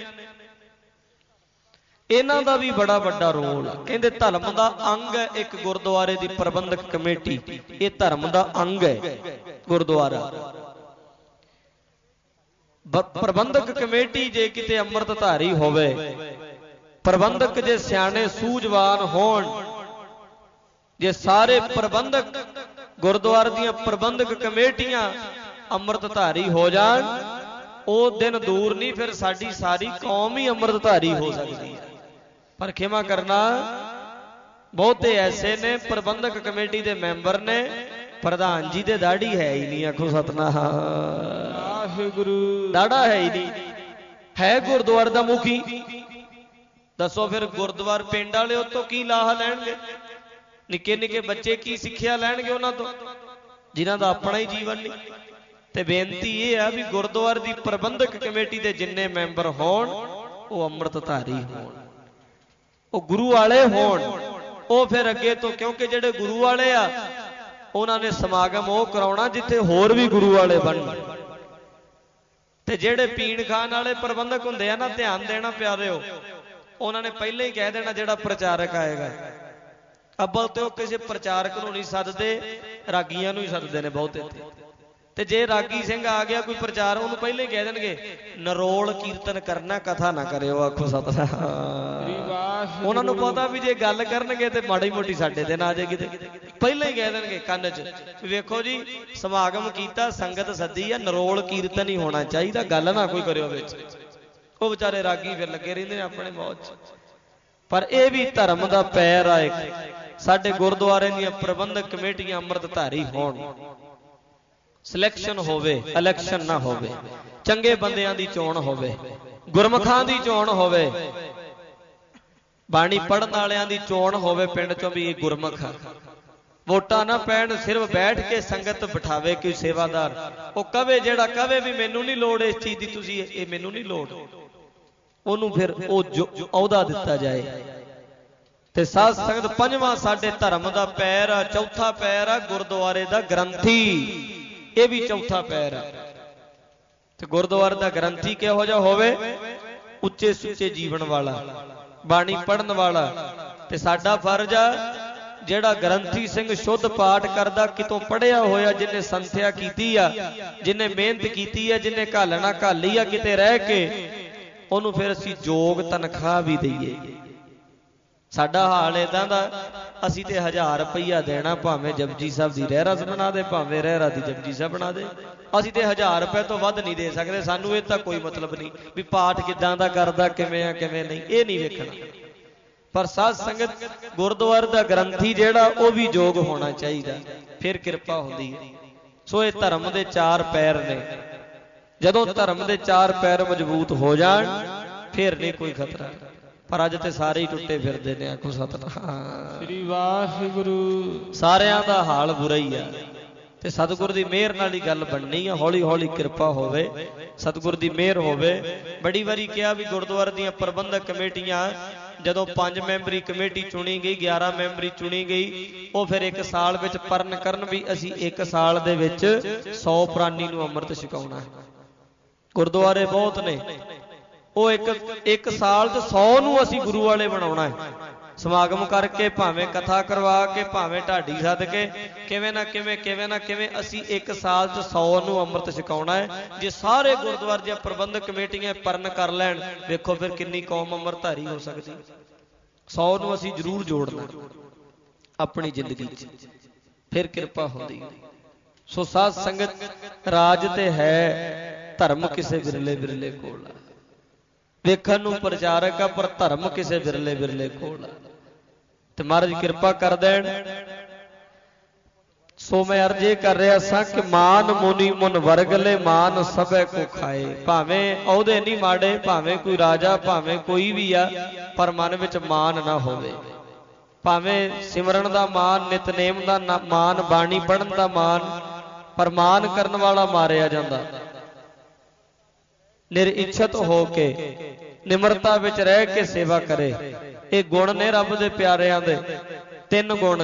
ਇਹਨਾਂ ਦਾ ਵੀ ਬੜਾ ਵੱਡਾ ਰੋਲ ਆ। ਕਹਿੰਦੇ ਧਰਮ ਦਾ ਅੰਗ ਹੈ ਇੱਕ ਗੁਰਦੁਆਰੇ ਦੀ ਪ੍ਰਬੰਧਕ ਕਮੇਟੀ। ਇਹ ਧਰਮ ਦਾ ਅੰਗ ਹੈ ਗੁਰਦੁਆਰਾ। ਪ੍ਰਬੰਧਕ ਕਮੇਟੀ ਜੇ ਕਿਤੇ ਅੰਮ੍ਰਿਤਧਾਰੀ ਹੋਵੇ, ਪ੍ਰਬੰਧਕ ਜੇ ਸਿਆਣੇ ਸੂਝਵਾਨ ਹੋਣ, ਜੇ ਸਾਰੇ ਪ੍ਰਬੰਧਕ ਗੁਰਦੁਆਰੇ ਦੀਆਂ ਪ੍ਰਬੰਧਕ ਕਮੇਟੀਆਂ ਅੰਮ੍ਰਿਤਧਾਰੀ ਹੋ ਜਾਣ, ਉਹ ਦਿਨ ਦੂਰ ਨਹੀਂ ਫਿਰ ਸਾਡੀ ਸਾਰੀ ਕੌਮ ਹੀ ਅੰਮ੍ਰਿਤਧਾਰੀ ਹੋ ਸਕਦੀ ਹੈ। ਪਰ ਖਿਮਾ ਕਰਨਾ, ਬਹੁਤੇ ਐਸੇ ਨੇ ਪ੍ਰਬੰਧਕ ਕਮੇਟੀ ਦੇ ਮੈਂਬਰ ਨੇ, ਪ੍ਰਧਾਨ ਜੀ ਦੇ ਦਾੜੀ ਹੈ ਹੀ ਨਹੀਂ। ਆਖੋ ਸਤਨਾਮ ਵਾਹਿਗੁਰੂ। ਦਾੜਾ ਹੈ ਹੀ ਨਹੀਂ, ਹੈ ਗੁਰਦੁਆਰੇ ਦਾ ਮੁਖੀ। ਦੱਸੋ ਫਿਰ ਗੁਰਦੁਆਰੇ ਪਿੰਡ ਵਾਲੇ ਉਹ ਤੋਂ ਕੀ ਲਾਹਾ ਲੈਣਗੇ? ਨਿੱਕੇ ਨਿੱਕੇ ਬੱਚੇ ਕੀ ਸਿੱਖਿਆ ਲੈਣਗੇ ਉਹਨਾਂ ਤੋਂ, ਜਿਨ੍ਹਾਂ ਦਾ ਆਪਣਾ ਹੀ ਜੀਵਨ ਨਹੀਂ। ਤੇ ਬੇਨਤੀ ਇਹ ਆ ਵੀ ਗੁਰਦੁਆਰੇ ਦੀ ਪ੍ਰਬੰਧਕ ਕਮੇਟੀ ਦੇ ਜਿੰਨੇ ਮੈਂਬਰ ਹੋਣ ਉਹ ਅੰਮ੍ਰਿਤਧਾਰੀ ਹੋਣ, ਉਹ ਗੁਰੂ ਵਾਲੇ ਹੋਣ। ਉਹ ਫਿਰ ਅੱਗੇ ਤੋਂ, ਕਿਉਂਕਿ ਜਿਹੜੇ ਗੁਰੂ ਵਾਲੇ ਆ ਉਹਨਾਂ ਨੇ ਸਮਾਗਮ ਉਹ ਕਰਾਉਣਾ ਜਿੱਥੇ ਹੋਰ ਵੀ ਗੁਰੂ ਵਾਲੇ ਬਣਨ। ਤੇ ਜਿਹੜੇ ਪੀਣ ਖਾਣ ਵਾਲੇ ਪ੍ਰਬੰਧਕ ਹੁੰਦੇ ਆ ਨਾ, ਧਿਆਨ ਦੇਣਾ ਪਿਆਰਿਓ, ਉਹਨਾਂ ਨੇ ਪਹਿਲਾਂ ਹੀ ਕਹਿ ਦੇਣਾ ਜਿਹੜਾ ਪ੍ਰਚਾਰਕ ਆਏਗਾ ਅੱਬਲ ਤੇ ਉਹ ਕਿਸੇ ਪ੍ਰਚਾਰਕ ਨੂੰ ਨਹੀਂ ਸੱਦਦੇ, ਰਾਗੀਆਂ ਨੂੰ ਹੀ ਸੱਦਦੇ ਨੇ ਬਹੁਤੇ। ਤੇ ਜੇ ਰਾਗੀ ਸਿੰਘ ਆ ਗਿਆ ਕੋਈ ਪ੍ਰਚਾਰ, ਉਹਨੂੰ ਪਹਿਲਾਂ ਹੀ ਕਹਿ ਦੇਣਗੇ ਨਰੋਲ ਕੀਰਤਨ ਕਰਨਾ, ਕਥਾ ਨਾ ਕਰਿਓ। ਆਖੋ ਸਤਿਨਾਮ। ਉਹਨਾਂ ਨੂੰ ਪਤਾ ਵੀ ਜੇ ਗੱਲ ਕਰਨਗੇ ਤੇ ਮਾੜੀ ਮੋਟੀ ਸਾਡੇ ਤੇ ਨਾ ਆ ਜਾਏਗੀ, ਤੇ ਪਹਿਲਾਂ ਹੀ ਕਹਿ ਦੇਣਗੇ ਕੰਨ 'ਚ ਵੀ ਵੇਖੋ ਜੀ ਸਮਾਗਮ ਕੀਤਾ, ਸੰਗਤ ਸੱਦੀ ਆ, ਨਰੋਲ ਕੀਰਤਨ ਹੀ ਹੋਣਾ ਚਾਹੀਦਾ, ਗੱਲ ਨਾ ਕੋਈ ਕਰਿਓ ਵਿੱਚ। ਉਹ ਵਿਚਾਰੇ ਰਾਗੀ ਫਿਰ ਲੱਗੇ ਰਹਿੰਦੇ ਨੇ ਆਪਣੇ ਮੌਜ 'ਚ। ਪਰ ਇਹ ਵੀ ਧਰਮ ਦਾ ਪੈਰ ਆ ਇੱਕ। ਸਾਡੇ ਗੁਰਦੁਆਰੇ ਦੀਆਂ ਪ੍ਰਬੰਧਕ ਕਮੇਟੀਆਂ ਅੰਮ੍ਰਿਤਧਾਰੀ ਹੋਣ, ਸਿਲੈਕਸ਼ਨ ਹੋਵੇ, ਇਲੈਕਸ਼ਨ ਨਾ ਹੋਵੇ, ਚੰਗੇ ਬੰਦਿਆਂ ਦੀ ਚੋਣ ਹੋਵੇ, ਗੁਰਮੁਖਾਂ ਦੀ ਚੋਣ ਹੋਵੇ, ਬਾਣੀ ਪੜ੍ਹਨ ਵਾਲਿਆਂ ਦੀ ਚੋਣ ਹੋਵੇ ਪਿੰਡ ਚੋਂ ਵੀ ਇਹ ਗੁਰਮੁਖ ਆ। ਵੋਟਾਂ ਨਾ ਪੈਣ, ਸਿਰਫ ਬੈਠ ਕੇ ਸੰਗਤ ਬਿਠਾਵੇ ਕੋਈ ਸੇਵਾਦਾਰ, ਉਹ ਕਵੇ, ਜਿਹੜਾ ਕਵੇ ਵੀ ਮੈਨੂੰ ਨਹੀਂ ਲੋੜ ਇਸ ਚੀਜ਼ ਦੀ, ਤੁਸੀਂ ਇਹ ਮੈਨੂੰ ਨਹੀਂ ਲੋੜ, ਉਹਨੂੰ ਫਿਰ ਉਹ ਅਹੁਦਾ ਦਿੱਤਾ ਜਾਏ। ਤੇ ਸਾਧ ਸੰਗਤ ਪੰਜਵਾਂ ਸਾਡੇ ਧਰਮ ਦਾ ਪੈਰ ਆ, ਚੌਥਾ ਪੈਰ ਆ ਗੁਰਦੁਆਰੇ ਦਾ ਗ੍ਰੰਥੀ। ਇਹ ਵੀ ਚੌਥਾ ਪੈਰ ਆ। ਤੇ ਗੁਰਦੁਆਰੇ ਦਾ ਗ੍ਰੰਥੀ ਕਿਹੋ ਜਿਹਾ ਹੋਵੇ? ਉੱਚੇ ਸੁੱਚੇ ਜੀਵਨ ਵਾਲਾ, ਬਾਣੀ ਪੜਨ ਵਾਲਾ। ਤੇ ਸਾਡਾ ਫਰਜ਼ ਆ ਜਿਹੜਾ ਗ੍ਰੰਥੀ ਸਿੰਘ ਸ਼ੁੱਧ ਪਾਠ ਕਰਦਾ, ਕਿਤੋਂ ਪੜਿਆ ਹੋਇਆ, ਜਿਹਨੇ ਸੰਥਿਆ ਕੀਤੀ ਆ, ਜਿਹਨੇ ਮਿਹਨਤ ਕੀਤੀ ਆ, ਜਿਹਨੇ ਘਾਲਣਾ ਘਾਲੀ ਆ ਕਿਤੇ ਰਹਿ ਕੇ, ਉਹਨੂੰ ਫਿਰ ਅਸੀਂ ਯੋਗ ਤਨਖਾਹ ਵੀ ਦਈਏ। ਸਾਡਾ ਹਾਲ ਏਦਾਂ ਦਾ, ਅਸੀਂ ਤੇ ਹਜ਼ਾਰ ਰੁਪਈਆ ਦੇਣਾ, ਭਾਵੇਂ ਜਪਜੀ ਸਾਹਿਬ ਦੀ ਰਹਿਰਾਸ ਬਣਾ ਦੇ, ਭਾਵੇਂ ਰਹਿਰਾ ਦੀ ਜਪਜੀ ਸਾਹਿਬ ਬਣਾ ਦੇ, ਅਸੀਂ ਤੇ ਹਜ਼ਾਰ ਰੁਪਏ ਤੋਂ ਵੱਧ ਨਹੀਂ ਦੇ ਸਕਦੇ। ਸਾਨੂੰ ਇਹ ਤਾਂ ਕੋਈ ਮਤਲਬ ਨਹੀਂ ਵੀ ਪਾਠ ਕਿੱਦਾਂ ਦਾ ਕਰਦਾ, ਕਿਵੇਂ ਆ ਕਿਵੇਂ ਨਹੀਂ, ਇਹ ਨਹੀਂ ਵੇਖਣਾ। ਪਰ ਸਾਧ ਸੰਗਤ ਗੁਰਦੁਆਰੇ ਦਾ ਗ੍ਰੰਥੀ ਜਿਹੜਾ, ਉਹ ਵੀ ਯੋਗ ਹੋਣਾ ਚਾਹੀਦਾ, ਫਿਰ ਕਿਰਪਾ ਹੁੰਦੀ ਹੈ। ਸੋ ਇਹ ਧਰਮ ਦੇ ਚਾਰ ਪੈਰ ਨੇ। ਜਦੋਂ ਧਰਮ ਦੇ ਚਾਰ ਪੈਰ ਮਜ਼ਬੂਤ ਹੋ ਜਾਣ ਫਿਰ ਨਹੀਂ ਕੋਈ ਖਤਰਾ। ਪਰ ਅੱਜ ਤੇ ਸਾਰੇ ਹੀ ਟੁੱਟੇ ਫਿਰਦੇ ਨੇ। ਆਖੋ ਸਤਿਨਾਮ ਸ੍ਰੀ ਵਾਹਿਗੁਰੂ। ਸਾਰਿਆਂ ਦਾ ਹਾਲ ਬੁਰਾ ਹੀ ਆ। ਤੇ ਸਤਿਗੁਰ ਦੀ ਮਿਹਰ ਨਾਲ ਹੀ ਗੱਲ ਬਣਨੀ ਆ। ਹੌਲੀ ਹੌਲੀ ਕਿਰਪਾ ਹੋਵੇ, ਸਤਿਗੁਰ ਦੀ ਮਿਹਰ ਹੋਵੇ। ਬੜੀ ਵਾਰੀ ਕਿਹਾ ਵੀ ਗੁਰਦੁਆਰੇ ਦੀਆਂ ਪ੍ਰਬੰਧਕ ਕਮੇਟੀਆਂ ਜਦੋਂ ਪੰਜ ਮੈਂਬਰੀ ਕਮੇਟੀ ਚੁਣੀ ਗਈ, ਗਿਆਰਾਂ ਮੈਂਬਰੀ ਚੁਣੀ ਗਈ, ਉਹ ਫਿਰ ਇੱਕ ਸਾਲ ਵਿੱਚ ਪਰਨ ਕਰਨ ਵੀ ਅਸੀਂ ਇੱਕ ਸਾਲ ਦੇ ਵਿੱਚ ਸੌ ਪ੍ਰਾਨੀ ਨੂੰ ਅੰਮ੍ਰਿਤ ਛਕਾਉਣਾ। ਗੁਰਦੁਆਰੇ ਬਹੁਤ ਨੇ, ਉਹ ਇੱਕ ਇੱਕ ਸਾਲ ਚ ਸੌ ਨੂੰ ਅਸੀਂ ਗੁਰੂ ਵਾਲੇ ਬਣਾਉਣਾ ਹੈ। ਸਮਾਗਮ ਕਰਕੇ, ਭਾਵੇਂ ਕਥਾ ਕਰਵਾ ਕੇ, ਭਾਵੇਂ ਢਾਡੀ ਸੱਦ ਕੇ, ਕਿਵੇਂ ਨਾ ਕਿਵੇਂ ਕਿਵੇਂ ਨਾ ਕਿਵੇਂ ਅਸੀਂ ਇੱਕ ਸਾਲ ਚ ਸੌ ਨੂੰ ਅੰਮ੍ਰਿਤ ਛਕਾਉਣਾ ਹੈ। ਜੇ ਸਾਰੇ ਗੁਰਦੁਆਰੇ ਦੀਆਂ ਪ੍ਰਬੰਧਕ ਕਮੇਟੀਆਂ ਪਰਨ ਕਰ ਲੈਣ, ਵੇਖੋ ਫਿਰ ਕਿੰਨੀ ਕੌਮ ਅੰਮ੍ਰਿਤਧਾਰੀ ਹੋ ਸਕਦੀ। ਸੌ ਨੂੰ ਅਸੀਂ ਜ਼ਰੂਰ ਜੋੜਨਾ ਆਪਣੀ ਜ਼ਿੰਦਗੀ 'ਚ, ਫਿਰ ਕਿਰਪਾ ਹੁੰਦੀ। ਸੋ ਸਾਧ ਸੰਗਤ ਰਾਜ ਤੇ ਹੈ, ਧਰਮ ਕਿਸੇ ਵਿਰਲੇ ਵਿਰਲੇ ਕੋਲ ਆ। ਵੇਖਣ ਨੂੰ ਪ੍ਰਚਾਰਕ ਆ, ਪਰ ਧਰਮ ਕਿਸੇ ਵਿਰਲੇ ਵਿਰਲੇ ਕੋਲ ਆ। ਤੇ ਮਹਾਰਾਜ ਕਿਰਪਾ ਕਰ ਦੇਣ। ਸੋ ਮੈਂ ਅਰਜ਼ੇ ਕਰ ਰਿਹਾ ਸਾਂ ਕਿ ਮਾਨ ਮੁਨੀ ਮੁਨ ਵਰਗਲੇ, ਮਾਨ ਸਭੇ ਕੋ ਖਾਏ। ਭਾਵੇਂ ਅਹੁਦੇ ਨਹੀਂ ਮਾੜੇ, ਭਾਵੇਂ ਕੋਈ ਰਾਜਾ, ਭਾਵੇਂ ਕੋਈ ਵੀ ਆ, ਪਰ ਮਨ ਵਿੱਚ ਮਾਨ ਨਾ ਹੋਵੇ। ਭਾਵੇਂ ਸਿਮਰਨ ਦਾ ਮਾਨ, ਨਿਤਨੇਮ ਦਾ ਮਾਨ, ਬਾਣੀ ਪੜ੍ਹਨ ਦਾ ਮਾਨ, ਪਰ ਮਾਨ ਕਰਨ ਵਾਲਾ ਮਾਰਿਆ ਜਾਂਦਾ। ਨਿਰਇੱਛਤ ਹੋ ਕੇ ਨਿਮਰਤਾ ਵਿੱਚ ਰਹਿ ਕੇ ਸੇਵਾ ਕਰੇ। ਇਹ ਗੁਣ ਨੇ ਰੱਬ ਦੇ ਪਿਆਰਿਆਂ ਦੇ, ਤਿੰਨ ਗੁਣ।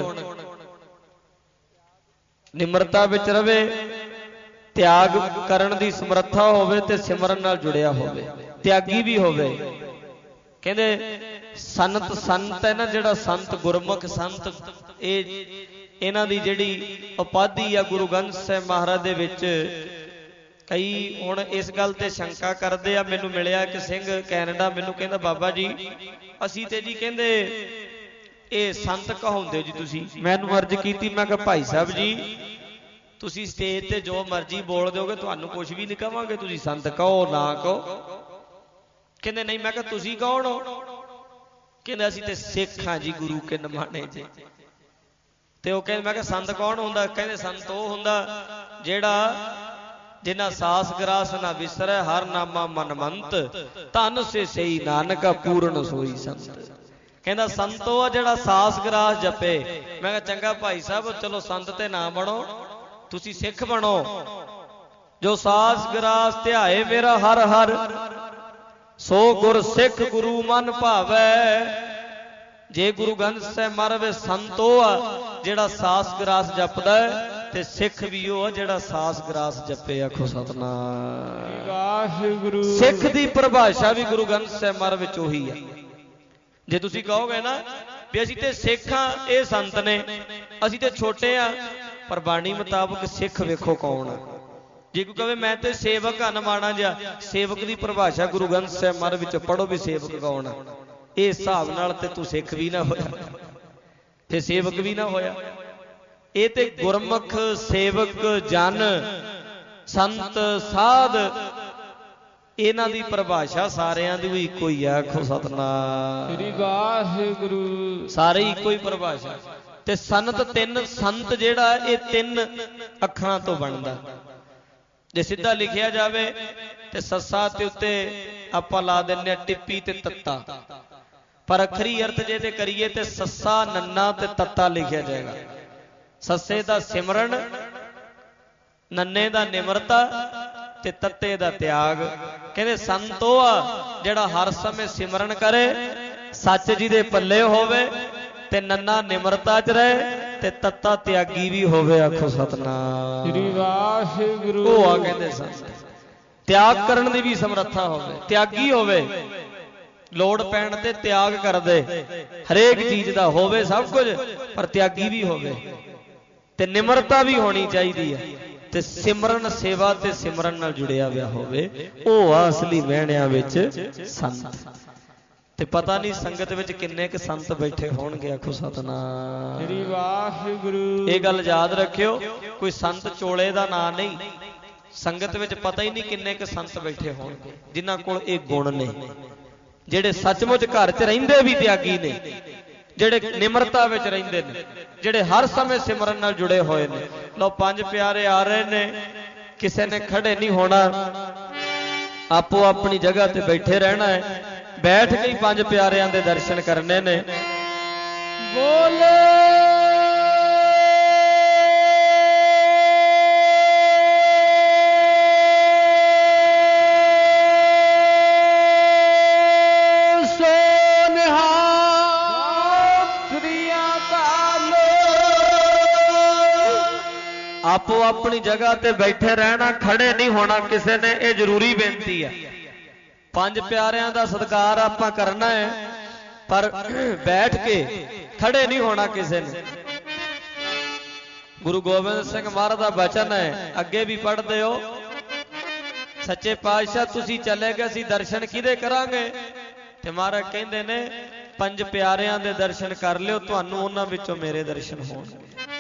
ਨਿਮਰਤਾ ਵਿੱਚ ਰਵੇ, ਤਿਆਗ ਕਰਨ ਦੀ ਸਮਰੱਥਾ ਹੋਵੇ, ਤੇ ਸਿਮਰਨ ਨਾਲ ਜੁੜਿਆ ਹੋਵੇ, ਤਿਆਗੀ ਵੀ ਹੋਵੇ। ਕਹਿੰਦੇ ਸੰਤ ਸੰਤ ਹੈ ਨਾ, ਜਿਹੜਾ ਸੰਤ ਗੁਰਮੁਖ ਸੰਤ, ਇਹ ਇਹਨਾਂ ਦੀ ਜਿਹੜੀ ਉਪਾਧੀ ਆ ਗੁਰੂ ਗ੍ਰੰਥ ਸਾਹਿਬ ਮਹਾਰਾਜ ਦੇ ਵਿੱਚ। ਕਈ ਹੁਣ ਇਸ ਗੱਲ ਤੇ ਸ਼ੰਕਾ ਕਰਦੇ ਆ। ਮੈਨੂੰ ਮਿਲਿਆ ਇੱਕ ਸਿੰਘ ਕੈਨੇਡਾ, ਮੈਨੂੰ ਕਹਿੰਦਾ ਬਾਬਾ ਜੀ ਅਸੀਂ ਤੇ ਜੀ ਕਹਿੰਦੇ ਇਹ ਸੰਤ ਕਹਾਉਂਦੇ ਜੀ ਤੁਸੀਂ। ਮੈਨੂੰ ਅਰਜ਼ ਕੀਤੀ, ਮੈਂ ਕਿਹਾ ਭਾਈ ਸਾਹਿਬ ਜੀ ਤੁਸੀਂ ਸਟੇਜ ਤੇ ਜੋ ਮਰਜ਼ੀ ਬੋਲ ਦਿਓਗੇ, ਤੁਹਾਨੂੰ ਕੁਝ ਵੀ ਨਹੀਂ ਕਵਾਂਗੇ, ਤੁਸੀਂ ਸੰਤ ਕਹੋ ਨਾ ਕਹੋ। ਕਹਿੰਦੇ ਨਹੀਂ। ਮੈਂ ਕਿਹਾ ਤੁਸੀਂ ਕੌਣ ਹੋ? ਕਹਿੰਦੇ ਅਸੀਂ ਤੇ ਸਿੱਖ ਹਾਂ ਜੀ, ਗੁਰੂ ਕੇ ਨਮਾਣੇ ਜੀ। ਤੇ ਉਹ ਕਹਿੰਦੇ, ਮੈਂ ਕਿਹਾ ਸੰਤ ਕੌਣ ਹੁੰਦਾ? ਕਹਿੰਦੇ ਸੰਤ ਉਹ ਹੁੰਦਾ ਜਿਹੜਾ ਜਿਨਾ ਸਾਸ ਗਰਾਸ ਨਾ ਵਿਸਰੈ, ਹਰ ਨਾਮਾ ਮਨਮੰਤ, ਧਨ ਸੇ ਸਈ ਨਾਨਕਾ ਪੂਰਨ ਸੋਈ ਸੰਤ। ਕਹਿੰਦਾ ਸੰਤ ਉਹ ਆ ਜਿਹੜਾ ਸਾਸ ਗਰਾਸ ਜਪੇ। ਮੈਂ ਕਿਹਾ ਚੰਗਾ ਭਾਈ ਸਾਹਿਬ, ਚਲੋ ਸੰਤ ਤੇ ਨਾ ਬਣੋ, ਤੁਸੀਂ ਸਿੱਖ ਬਣੋ। ਜੋ ਸਾਸ ਗਰਾਸ ਧਿਆਏ ਮੇਰਾ ਹਰ ਹਰ, ਸੋ ਗੁਰ ਸਿੱਖ ਗੁਰੂ ਮਨ ਭਾਵੈ। ਜੇ ਗੁਰੂ ਗ੍ਰੰਥ ਸਾਹਿਬ ਮਹਾਰਾਜ ਸੰਤ ਉਹ ਆ ਜਿਹੜਾ ਸਾਸ ਗਰਾਸ ਜਪਦਾ ਹੈ, ਤੇ ਸਿੱਖ ਵੀ ਉਹ ਜਿਹੜਾ ਸਾਸ ਗਰਾਸ ਜਪੇ। ਆਖੋ ਸਤਿਨਾਮ ਵਾਹਿਗੁਰੂ। ਸਿੱਖ ਦੀ ਪਰਿਭਾਸ਼ਾ ਵੀ ਗੁਰੂ ਗ੍ਰੰਥ ਸਾਹਿਬ ਮਹਾਰਾਜ ਵਿੱਚ ਉਹੀ ਆ। ਜੇ ਤੁਸੀਂ ਕਹੋਗੇ ਨਾ ਵੀ ਅਸੀਂ ਤੇ ਸਿੱਖ ਹਾਂ, ਇਹ ਸੰਤ ਨੇ, ਅਸੀਂ ਤੇ ਛੋਟੇ ਆ, ਪਰ ਬਾਣੀ ਮੁਤਾਬਕ ਸਿੱਖ ਵੇਖੋ ਕੌਣ ਆ। ਜੇ ਕੋਈ ਕਹੇ ਮੈਂ ਤੇ ਸੇਵਕ ਹਾਂ ਮਾੜਾ ਜਿਹਾ, ਸੇਵਕ ਦੀ ਪਰਿਭਾਸ਼ਾ ਗੁਰੂ ਗ੍ਰੰਥ ਸਾਹਿਬ ਮਹਾਰਾਜ ਵਿੱਚ ਪੜੋ ਵੀ ਸੇਵਕ ਕੌਣ ਆ। ਇਹ ਹਿਸਾਬ ਨਾਲ ਤੇ ਤੂੰ ਸਿੱਖ ਵੀ ਨਾ ਹੋਇਆ ਤੇ ਸੇਵਕ ਵੀ ਨਾ ਹੋਇਆ। ਇਹ ਤੇ ਗੁਰਮੁਖ ਸੇਵਕ ਜਨ ਸੰਤ ਸਾਧ ਇਹਨਾਂ ਦੀ ਪਰਿਭਾਸ਼ਾ ਸਾਰਿਆਂ ਦੀ ਵੀ ਇੱਕੋ ਹੀ ਆ। ਆਖੋ ਸਤਿਨਾਮ ਸ੍ਰੀ ਵਾਹਿਗੁਰੂ। ਸਾਰੇ ਇੱਕੋ ਹੀ ਪਰਿਭਾਸ਼ਾ। ਤੇ ਸੰਤ ਤਿੰਨ, ਸੰਤ ਜਿਹੜਾ ਇਹ ਤਿੰਨ ਅੱਖਰਾਂ ਤੋਂ ਬਣਦਾ। ਜੇ ਸਿੱਧਾ ਲਿਖਿਆ ਜਾਵੇ ਤੇ ਸੱਸਾ ਤੇ ਉੱਤੇ ਆਪਾਂ ਲਾ ਦਿੰਦੇ ਆ ਟਿੱਪੀ ਤੇ ਤੱਤਾ, ਪਰ ਅਖਰੀ ਅਰਥ ਜੇ ਤੇ ਕਰੀਏ ਤੇ ਸੱਸਾ ਨੰਨਾ ਤੇ ਤੱਤਾ ਲਿਖਿਆ ਜਾਏਗਾ। ਸੱਸੇ ਦਾ ਸਿਮਰਨ, ਨੰਨੇ ਦਾ ਨਿਮਰਤਾ ਤੇ ਤੱਤੇ ਦਾ ਤਿਆਗ। ਕਹਿੰਦੇ ਸੰਤ ਉਹ ਆ ਜਿਹੜਾ ਹਰ ਸਮੇਂ ਸਿਮਰਨ ਕਰੇ, ਸੱਚ ਜਿਹਦੇ ਪੱਲੇ ਹੋਵੇ, ਤੇ ਨੰਨਾ ਨਿਮਰਤਾ ਚ ਰਹੇ ਤੇ ਤੱਤਾ ਤਿਆਗੀ ਵੀ ਹੋਵੇ। ਆਖੋ ਸਤਿਨਾਮ ਸ੍ਰੀ ਵਾਹਿਗੁਰੂ। ਉਹ ਆ ਕਹਿੰਦੇ ਸੰਤ ਤਿਆਗ ਕਰਨ ਦੀ ਵੀ ਸਮਰੱਥਾ ਹੋਵੇ, ਤਿਆਗੀ ਹੋਵੇ, ਲੋੜ ਪੈਣ ਤੇ ਤਿਆਗ ਕਰਦੇ, ਹਰੇਕ ਚੀਜ਼ ਦਾ ਹੋਵੇ ਸਭ ਕੁਝ, ਪਰ ਤਿਆਗੀ ਵੀ ਹੋਵੇ ਤੇ ਨਿਮਰਤਾ ਵੀ ਹੋਣੀ ਚਾਹੀਦੀ ਹੈ, ਤੇ ਸਿਮਰਨ ਸੇਵਾ ਤੇ ਸਿਮਰਨ ਨਾਲ ਜੁੜਿਆ ਹੋਇਆ ਹੋਵੇ। ਉਹ ਆ ਅਸਲੀ ਵਹਿਣਿਆਂ ਵਿੱਚ ਸੰਤ। ਤੇ ਪਤਾ ਨਹੀਂ ਸੰਗਤ ਵਿੱਚ ਕਿੰਨੇ ਕੁ ਸੰਤ ਬੈਠੇ ਹੋਣਗੇ। ਆਖੋ ਸਤਿਨਾਮ ਸ੍ਰੀ ਵਾਹਿਗੁਰੂ। ਇਹ ਗੱਲ ਯਾਦ ਰੱਖਿਓ, ਕੋਈ ਸੰਤ ਚੋਲੇ ਦਾ ਨਾਂ ਨਹੀਂ। ਸੰਗਤ ਵਿੱਚ ਪਤਾ ਹੀ ਨਹੀਂ ਕਿੰਨੇ ਕੁ ਸੰਤ ਬੈਠੇ ਹੋਣਗੇ ਜਿਨ੍ਹਾਂ ਕੋਲ ਇਹ ਗੁਣ ਨੇ, ਜਿਹੜੇ ਸੱਚਮੁੱਚ ਘਰ 'ਚ ਰਹਿੰਦੇ ਵੀ ਤਿਆਗੀ ਨੇ, ਜਿਹੜੇ ਨਿਮਰਤਾ ਵਿੱਚ ਰਹਿੰਦੇ ਨੇ, ਜਿਹੜੇ ਹਰ ਸਮੇਂ ਸਿਮਰਨ ਨਾਲ ਜੁੜੇ ਹੋਏ ਨੇ। ਲਓ ਪੰਜ ਪਿਆਰੇ ਆ ਰਹੇ ਨੇ, ਕਿਸੇ ਨੇ ਖੜੇ ਨਹੀਂ ਹੋਣਾ, ਆਪੋ ਆਪਣੀ ਜਗ੍ਹਾ ਤੇ ਬੈਠੇ ਰਹਿਣਾ ਹੈ। ਬੈਠ ਕੇ ਹੀ ਪੰਜ ਪਿਆਰਿਆਂ ਦੇ ਦਰਸ਼ਨ ਕਰਨੇ ਨੇ। ਬੋਲੇ ਆਪੋ ਆਪਣੀ ਜਗ੍ਹਾ ਤੇ ਬੈਠੇ ਰਹਿਣਾ, ਖੜੇ ਨਹੀਂ ਹੋਣਾ ਕਿਸੇ ਨੇ। ਇਹ ਜ਼ਰੂਰੀ ਬੇਨਤੀ ਹੈ। ਪੰਜ ਪਿਆਰਿਆਂ ਦਾ ਸਤਿਕਾਰ ਆਪਾਂ ਕਰਨਾ ਹੈ, ਪਰ ਬੈਠ ਕੇ ਖੜੇ ਨਹੀਂ ਹੋਣਾ ਕਿਸੇ ਨੇ। ਗੁਰੂ ਗੋਬਿੰਦ ਸਿੰਘ ਮਹਾਰਾਜ ਦਾ ਬਚਨ ਹੈ, ਅੱਗੇ ਵੀ ਪੜ੍ਹਦੇ ਹੋ, ਸੱਚੇ ਪਾਤਸ਼ਾਹ ਤੁਸੀਂ ਚਲੇ ਗਏ, ਅਸੀਂ ਦਰਸ਼ਨ ਕਿਹਦੇ ਕਰਾਂਗੇ? ਤੇ ਮਹਾਰਾਜ ਕਹਿੰਦੇ ਨੇ ਪੰਜ ਪਿਆਰਿਆਂ ਦੇ ਦਰਸ਼ਨ ਕਰ ਲਿਓ, ਤੁਹਾਨੂੰ ਉਹਨਾਂ ਵਿੱਚੋਂ ਮੇਰੇ ਦਰਸ਼ਨ ਹੋਣਗੇ।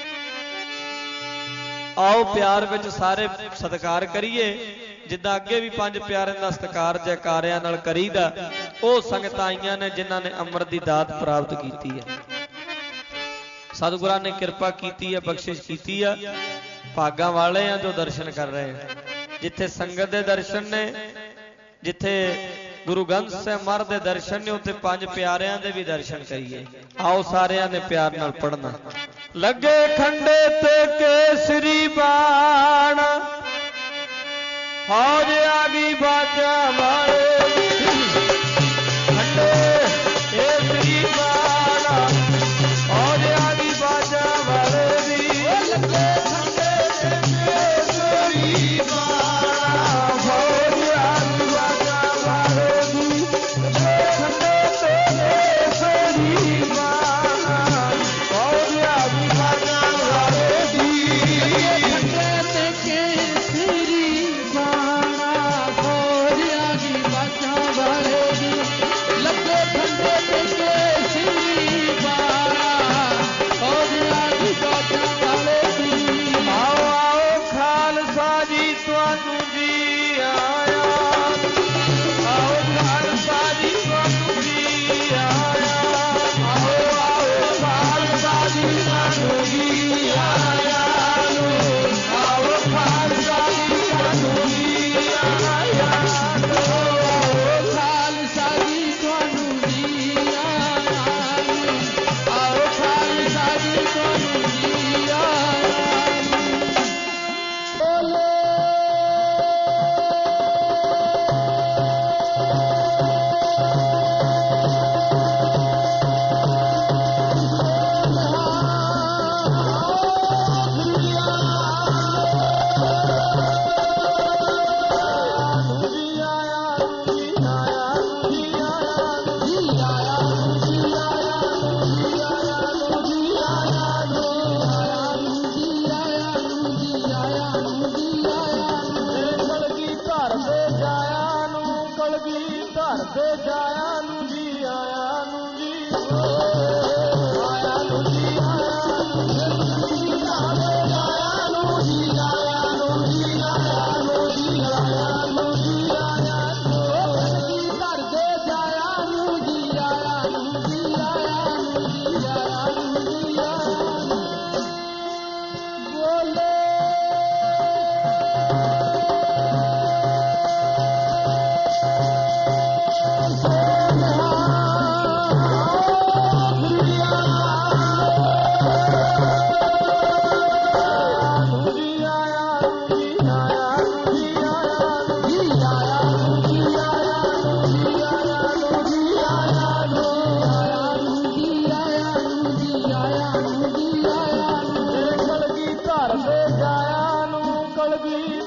ਆਓ ਪਿਆਰ ਵਿੱਚ ਸਾਰੇ ਸਤਿਕਾਰ ਕਰੀਏ, ਜਿੱਦਾਂ ਅੱਗੇ ਵੀ ਪੰਜ ਪਿਆਰਿਆਂ ਦਾ ਸਤਿਕਾਰ ਜੈਕਾਰਿਆਂ ਨਾਲ ਕਰੀਦਾ। ਉਹ ਸੰਗਤਾਂ ਆਈਆਂ ਨੇ ਜਿਨ੍ਹਾਂ ਨੇ ਅੰਮ੍ਰਿਤ ਦੀ ਦਾਤ ਪ੍ਰਾਪਤ ਕੀਤੀ ਹੈ। ਸਤਿਗੁਰਾਂ ਨੇ ਕਿਰਪਾ ਕੀਤੀ ਹੈ, ਬਖਸ਼ਿਸ਼ ਕੀਤੀ ਆ। ਭਾਗਾਂ ਵਾਲੇ ਆ ਜੋ ਦਰਸ਼ਨ ਕਰ ਰਹੇ ਆ। ਜਿੱਥੇ ਸੰਗਤ ਦੇ ਦਰਸ਼ਨ ਨੇ, ਜਿੱਥੇ ਗੁਰੂ ਗ੍ਰੰਥ ਸਾਹਿਬ ਮਹਾਰਾਜ ਦੇ ਦਰਸ਼ਨ ਨੇ, ਉੱਥੇ ਪੰਜ ਪਿਆਰਿਆਂ ਦੇ ਵੀ ਦਰਸ਼ਨ ਕਰੀਏ। ਆਓ ਸਾਰਿਆਂ ਨੇ ਪਿਆਰ ਨਾਲ ਪੜ੍ਹਨਾ। ਲੱਗੇ ਖੰਡੇ ਤੇ ਕੇਸਰੀ ਬਾਣ, ਫੌਜ ਆ ਗਈ ਬਾਜਾਂ ਵਾਲੇ, ਖੰਡੇ ਕੇਸਰੀ ਬਾਣ, ਫੌਜ ਆ ਗਈ ਬਾਜਾਂ ਵਾਲੇ ਦੀ। ਲੱਗੇ ਖੰਡੇ ਤੇ ਕੇਸਰੀ ਬਾਣ, ਫੌਜ ਆ ਗਈ ਬਾਜਾਂ ਵਾਲੇ ਦੀ। ਲੱਗੇ ਖੰਡੇ ਤੇ ਕੇਸਰੀ ਬਾਣ, ਫੌਜ ਆ ਗਈ ਬਾਜਾਂ ਵਾਲੇ ਦੀ। ਲੱਗੇ ਖੰਡੇ ਤੇ ਕੇਸਰੀ ਬਾਣਾ, ਫੌਜ ਆ ਗਈ ਬਾਜਾਂ ਵਾਲੇ ਦੀ। ਲੱਗੇ ਖੰਡੇ ਤੇ ਕੇਸਰੀ ਬਾਣਾ, ਫੌਜ ਆ ਗਈ ਬਾਜਾਂ ਵਾਲੇ ਦੀ। ਆਓ ਆਓ ਖਾਲਸਾ ਜੀ ਤੁਹਾਨੂੰ ਜੀ ਆਇਆ, ਆਓ ਖਾਲਸਾ ਜੀ ਤੁਹਾਨੂੰ ਜੀ ਆਇਆ, ਆਓ ਆਓ ਖਾਲਸਾ ਜੀ ਤੁਹਾਨੂੰ ਜੀ ਆਇਆ, ਆਓ ਖਾਲਸਾ ਜੀ ਤੁਹਾਨੂੰ ਜੀ ਆਇਆ, ਆਓ ਖਾਲਸਾ ਜੀ ਤੁਹਾਨੂੰ ਜੀ ਆਇਆ, ਆਓ ਖਾਲਸਾ ਜੀ ਤੁਹਾਨੂੰ ਜੀ ਆਇਆ।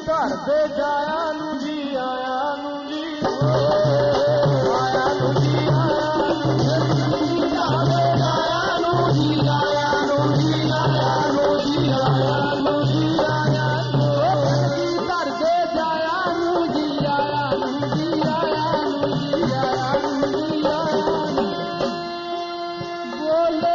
ਧਰ ਦੇ ਜਾਇਆ ਨੂੰ ਜੀ ਆਇਆ ਨੂੰ ਜੀ ਆਇਆ ਨੂੰ ਜੀ ਆਇਆ ਨੂੰ ਜੀ ਆਇਆ ਨੂੰ ਜੀ ਆਇਆ ਨੂੰ ਜੀ ਆਇਆ ਨੂੰ ਜੀ ਆਇਆ ਨੂੰ ਜੀ ਆਇਆ ਨੂੰ ਧਰ ਦੇ ਜਾਇਆ ਨੂੰ ਜੀ ਆਇਆ ਨੂੰ ਜੀ ਆਇਆ ਨੂੰ ਜੀ ਆਇਆ ਨੂੰ ਜੀ ਆਇਆ ਬੋਲੇ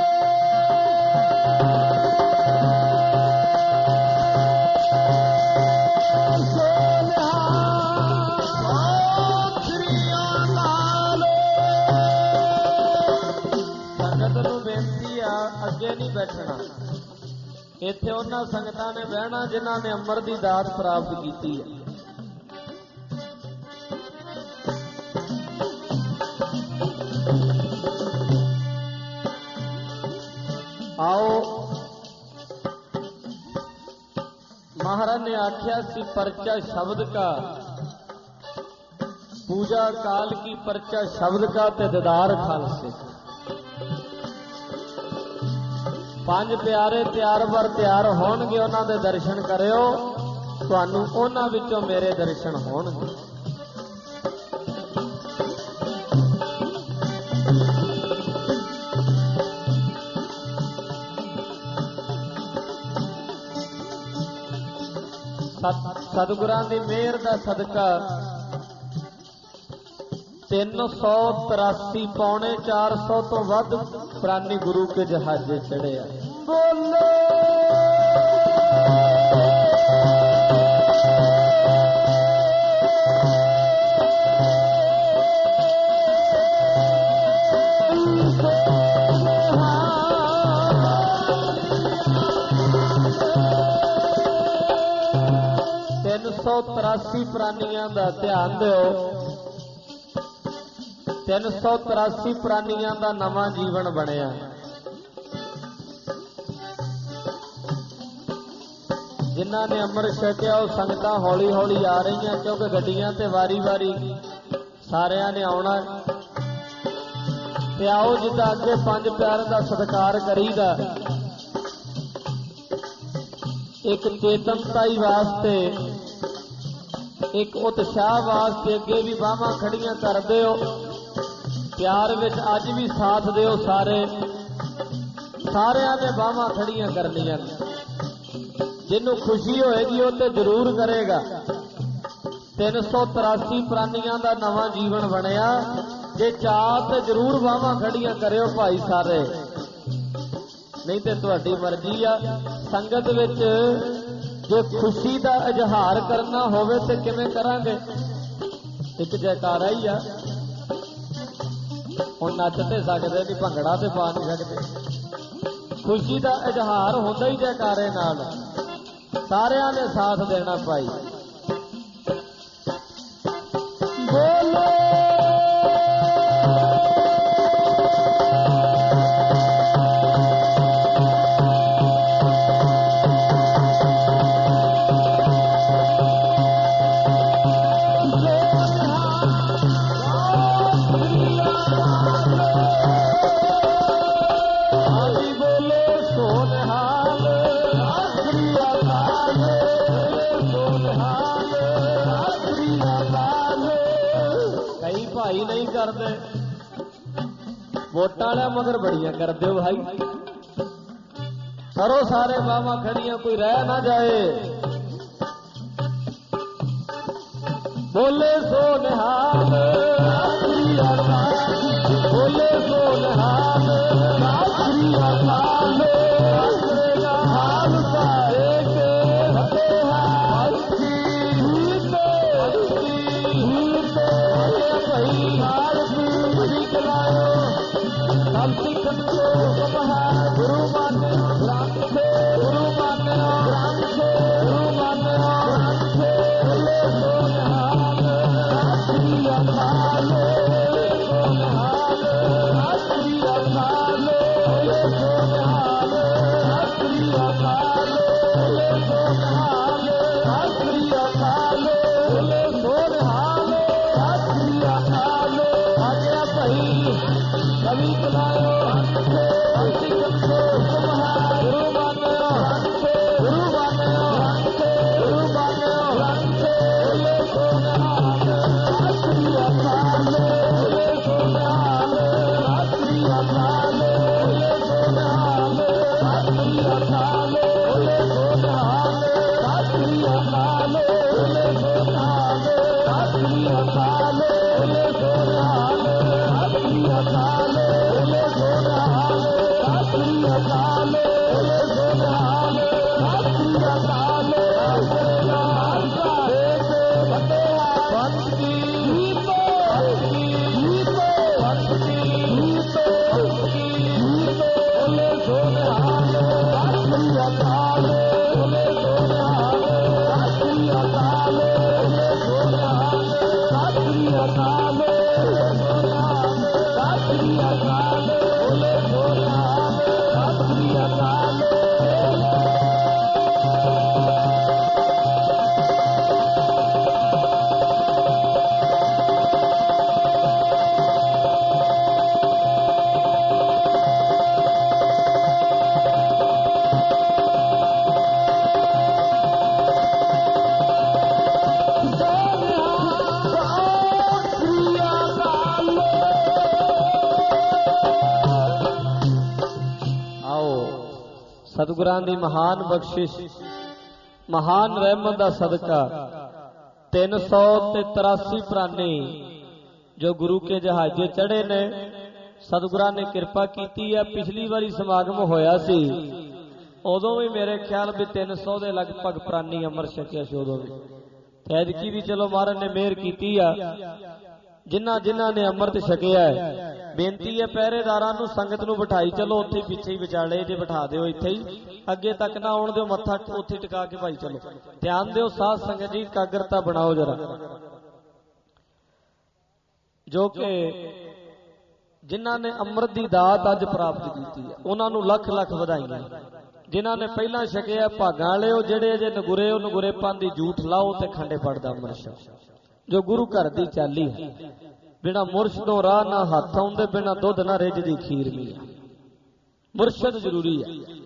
ਅੱਗੇ ਨਹੀਂ ਬੈਠਣਾ। ਇੱਥੇ ਉਹਨਾਂ ਸੰਗਤਾਂ ਨੇ ਬਹਿਣਾ ਜਿਨ੍ਹਾਂ ਨੇ ਅੰਮ੍ਰਿਤ ਦੀ ਦਾਤ ਪ੍ਰਾਪਤ ਕੀਤੀ ਹੈ। ਆਓ ਮਹਾਰਾਜ ਨੇ ਆਖਿਆ ਸੀ ਪਰਚਾ ਸ਼ਬਦ का पूजा काल की परचा शब्द का ते दीदार खालसे। पंज प्यारे त्यार बर त्यार होणगे उन्हां दे दर्शन करियो तुहानूं उन्हां विचों मेरे दर्शन होणगे। सतगुरां दी मेहर दा सदका तीन सौ तिरासी पौने चार सौ तो वध प्राणी गुरु के जहाजे चढ़े आ। बोले तीन सौ तिरासी प्राणियों का ध्यान दो। तीन सौ तिरासी प्राणियों का नवा जीवन बनया। जिन्हां ने अमृत छकिया वो संगत हौली हौली आ रही हैं क्योंकि गड्डियां ते वारी वारी सारियां ने आउणा। ते आओ जिद्दां अगे पंज प्यारे का सत्कार करीदा। एक चेतनताई वास्ते एक उत्साह वास्ते अगे भी बाहां खड़ियां करदे हो। प्यार विच अज भी साथ दिओ सारे सारियां ने बाहां खड़ियां करनियां। जिन्हों खुशी होएगी वो तो जरूर करेगा। तीन सौ तिरासी प्राणियों का नवा जीवन बनया। जे चाह तो जरूर बाहां खड़ियां करियो भाई सारे, नहीं तो तुहाडी मर्जी आ। संगत विच जो खुशी का इजहार करना होवे ते किवें करांगे? एक जयकारा ही आ। हुण नच ते सकदे नहीं, भंगड़ा ते पा नहीं सकदे। खुशी का इजहार होंदा ही जयकारे नाल। सारियां ने साथ देना भाई। बोलो भाई नहीं करते वोटां वाले मगर बड़ियां करते हो भाई। करो सारे बावां खड़ियां, कोई रह ना जाए। बोले सो निहाल बोले सो निहाल हाल सारे के हम सिखन को गुरु माने ग्राम से गुरु माने ग्राम से गुरु माने ग्राम से सतगुरां दी महान बख्शिश महान रहमत दा सदका तीन सौ ते तिरासी प्राणी जो गुरु के जहाजे चढ़े ने सतगुरां ने कृपा की है। पिछली बारी समागम होया सी उदों भी मेरे ख्याल भी तीन सौ के लगभग प्राणी अमृत छकिया से उदों भी ऐदकी भी चलो महाराज ने मेहर की आ। जिन्हां जिन्हां ने अमृत छकिया है बेनती है पहरेदारां नूं संगत नूं बिठाई चलो उत्थे पिछे ही विचाले जे बिठा दिओ इत्थे ही अगे तक ना आउण दिओ मत्था उत्थे टिका के भाई चलो ध्यान दिओ साध संगत जी एकाग्रता बनाओ जरा जो कि जिन्हां ने अमृत दी दात अज प्राप्त की है उन्हां नूं लख लख वधाईआं। जिन्हां ने पहलां छकिया भागां वाले ओ जिहड़े जे नगुरे ओ नगुरेपां दी झूठ लाओ ते खंडे पड़दा अमृत छक जो गुरु घर दी चाली है बिना मुर्शदों राह ना हाथ आउंदे बिना दुध ना रिझदी खीर भी मुर्शद जरूरी है।